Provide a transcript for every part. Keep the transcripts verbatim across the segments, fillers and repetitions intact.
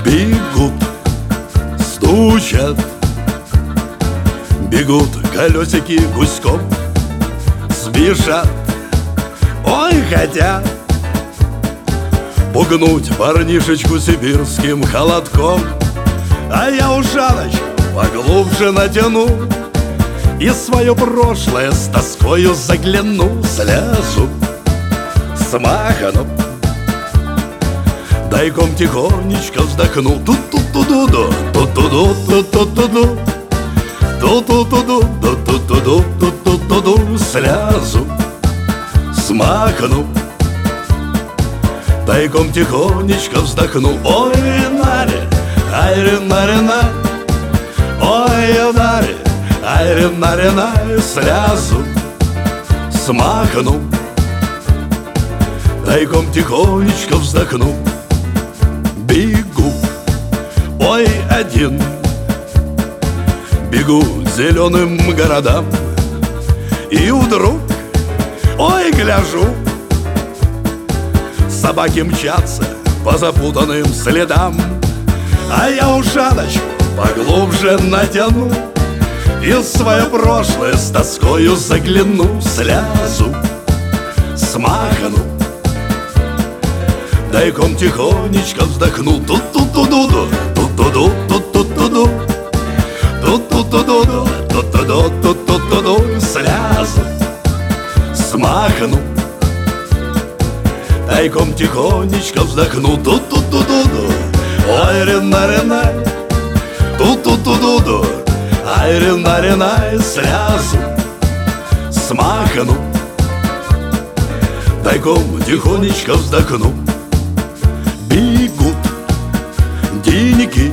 Бегут, стучат, бегут колесики гуськом, спешат, ой, хотят пугнуть парнишечку сибирским холодком. А я ушаночку поглубже натяну и свое прошлое с тоскою загляну. Слезу с махану, тайком тихонечко вздохну. Ту-ту-ту-ду-ду, ту-ту-ду-ту-ту-ту-ду, ту-ту-ту-ду, ту-ту-ту-ду, ту-ту-ту-ду. Слезу с махану, тайком тихонечко вздохну. Ой, наре, ай, наре, наре, ой, наре, ай, наре, наре. Слезу с махану, тайком тихонечко вздохну. Бегу, ой, один, бегу к зеленым городам, и вдруг, ой, гляжу, собаки мчатся по запутанным следам. А я ушаночку поглубже натяну и в свое прошлое с тоскою загляну. Слезу с махану, тайком тихонечко вздохну. Ту-ту-ту-ду-ду, ту-ту-ду, ту-ту-ту-ду, ту-ту-ту-ду-ду, ту-ту-ду, ту-ту-ту-ду. Слезу с махану, тайком тихонечко вздохну. Ту-ту-ту-ду-ду, ой, рена-рена, ту-ту-ту-ду-ду, ай, рена-рена. Слезу с махану, тайком тихонечко вздохну. Бегут деньги,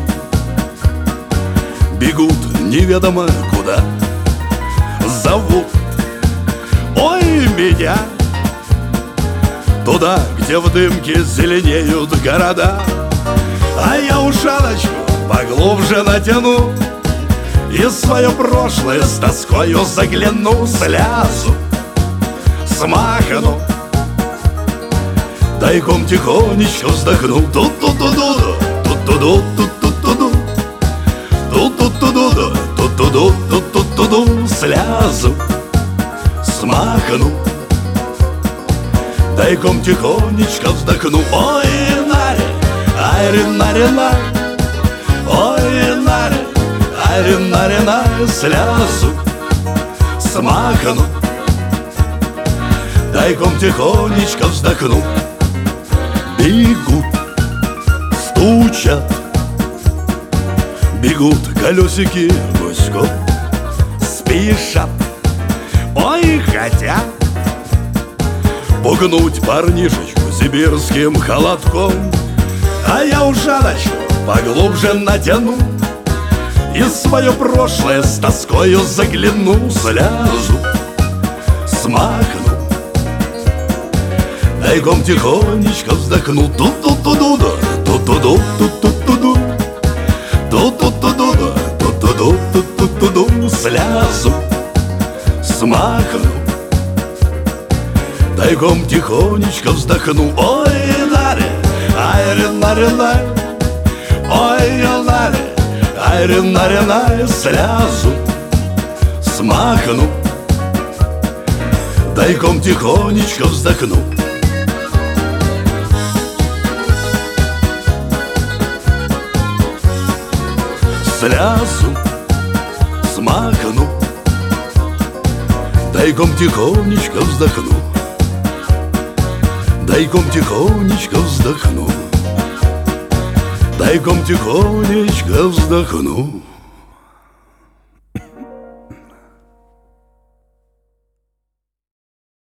бегут неведомо куда, зовут, ой, меня туда, где в дымке зеленеют города. А я ушаночку поглубже натяну и свое прошлое с тоскою загляну. Слезу с махану, тайком тихонечко вздохну. Ту-ту-ту-ду-ду, ту-ту-ду, ту-ту-ту-ду, ту-ту-ту-ду-ду, ту-ту-ду, ту-ту-ту-ду. Слезу с махану, тайком тихонечко вздохну. Ой, наре, ай, наре, наре, ой, наре, ай, наре, наре. Слезу с махану, тайком тихонечко вздохну. Бегут, стучат, бегут колесики гуськом, спешат, ой, хотят пугнуть парнишечку сибирским холодком. А я ушаночку поглубже натяну и свое прошлое с тоскою загляну. Слезу с махану, тайком тихонечко вздохну. Ту-ту-ту-ду-ду, ту-ту-ду, ту-ту-ту-ду, ту-ту-ту-ду-ду, ту-ту-ду, ту-ту-ту-ду. Слезу с махану, тайком тихонечко вздохну. Ой, наре, ай, наре, наре, ой, наре, ай, наре, наре. Слезу с махану, тайком тихонечко вздохну. Слезу с махану, тайком тихонечко вздохну, тайком тихонечко вздохну, тайком тихонечко вздохну.